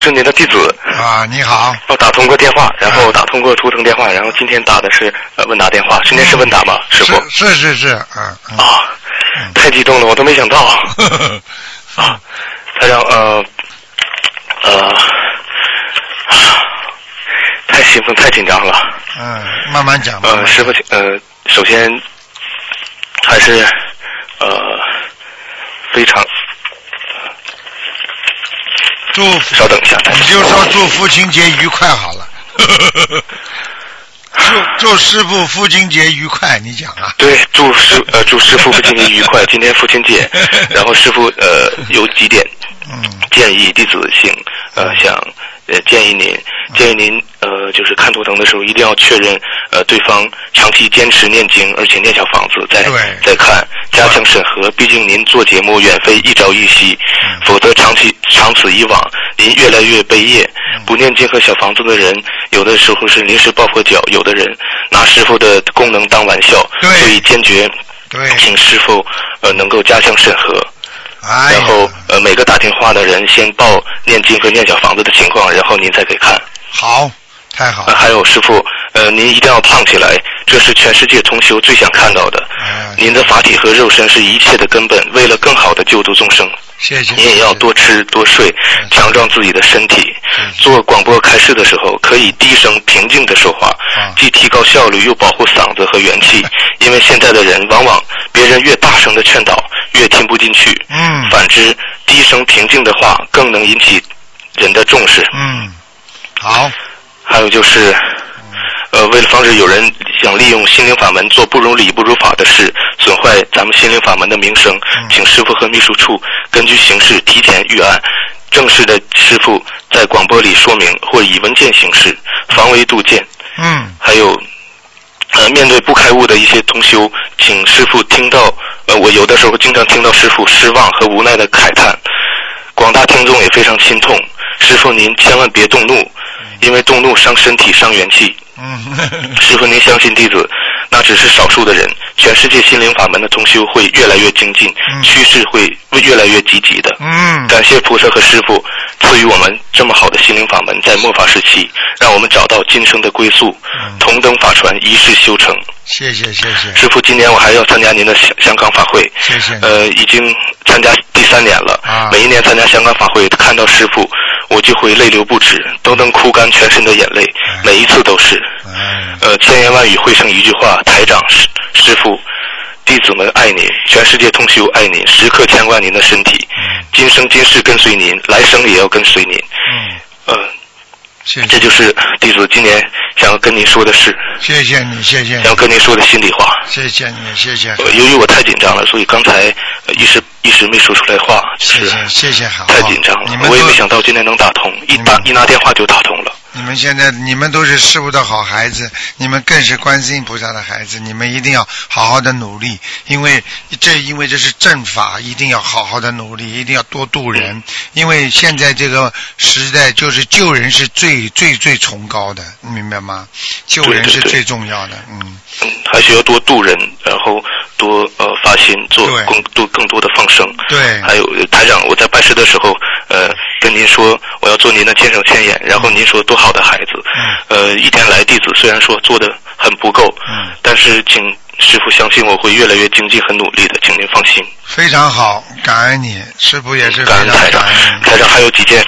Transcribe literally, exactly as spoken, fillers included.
是您的弟子啊，你好。 我打通过电话，然后打通过图腾电话，然后今天打的是呃问答电话，今天是问答吗，师傅？ 是是是，嗯。 啊，太激动了，我都没想到。啊，台长，呃呃，太兴奋，太紧张了。 嗯，慢慢讲。 呃，师傅，呃，首先还是呃非常。 祝稍等一下， 你就说祝父亲节愉快好了。祝祝师父父亲节愉快，你讲啊？ 对，祝师呃祝师父父亲节愉快。今天父亲节，然后师父呃有几点建议弟子请呃想呃建议您建议您呃就是看图腾的时候一定要确认呃对方长期坚持念经，而且念小房子再再看，加强审核。毕竟您做节目远非一朝一夕，否则长期长此以往，您越来越悲业。不念经和小房子的人，有的时候是临时抱佛脚，有的人拿师傅的功能当玩笑，所以坚决请师傅呃能够加强审核。 哎、 然后呃每个打电话的人先报念经和念小房子的情况，然后您再给看。 好，太好了。 呃、还有师傅，呃您一定要胖起来，这是全世界同修最想看到的。 哎、 您的法体和肉身是一切的根本，为了更好的救度众生。 谢谢。 你也要多吃多睡，强壮自己的身体。做广播开示的时候，可以低声平静地说话， 啊、 既提高效率，又保护嗓子和元气。因为现在的人往往别人越大声的劝导，越听不进去。 嗯。 反之，低声平静的话更能引起人的重视。 嗯。好。 还有就是。呃，为了防止有人想利用心灵法门做不如理不如法的事，损坏咱们心灵法门的名声， 嗯、 请师父和秘书处根据形式提前预案，正式的师父在广播里说明，或以文件形式，防微杜渐。 嗯。 还有，呃，面对不开悟的一些同修，请师父听到，呃，我有的时候经常听到师父失望和无奈的慨叹，广大听众也非常心痛。师父您千万别动怒，因为动怒伤身体伤元气。 嗯， 师父您相信弟子，那只是少数的人，全世界心灵法门的同修会越来越精进， 嗯、 趋势会越来越积极的。 嗯， 感谢菩萨和师父赐予我们这么好的心灵法门，在末法时期，让我们找到今生的归宿， 嗯、 同登法船，一世修成。 谢谢谢谢。 师父，今年我还要参加您的香港法会， 谢谢。 呃，已经参加第三年了。 啊、 每一年参加香港法会，看到师父，我就会泪流不止，都能哭干全身的眼泪， 哎、 每一次都是。 哎、 呃，千言万语汇成一句话：台长师师父，弟子们爱您，全世界同修爱您，时刻牵挂您的身体， 嗯、 今生今世跟随您，来生也要跟随您。 嗯， 呃。 谢谢， 这就是弟子今年想要跟您说的事。 谢谢你，谢谢你。 想要跟您说的心里话。 谢谢你，谢谢。 呃、由于我太紧张了，所以刚才、呃、一时一时没说出来话。 谢谢，谢谢，好。 太紧张了，我也没想到今天能打通，一打一拿电话就打通了。 你们现在你们都是师父的好孩子，你们更是观世音菩萨的孩子，你们一定要好好的努力，因为这因为这是正法，一定要好好的努力，一定要多度人，嗯、因为现在这个时代就是救人是最最最崇高的，你明白吗？救人是最重要的。 对对对嗯嗯，还需要多度人，然后多呃发心做更多更多的放生。 对， 还有台长，我在拜师的时候，呃，跟您说我要做您的千手千眼，然后您说多好的孩子， 嗯、 呃，一天来弟子虽然说做的很不够， 嗯、 但是请师父相信我会越来越精进很努力的，请您放心。 非常好，感恩你，师父也是非常感恩台长。台长还有几件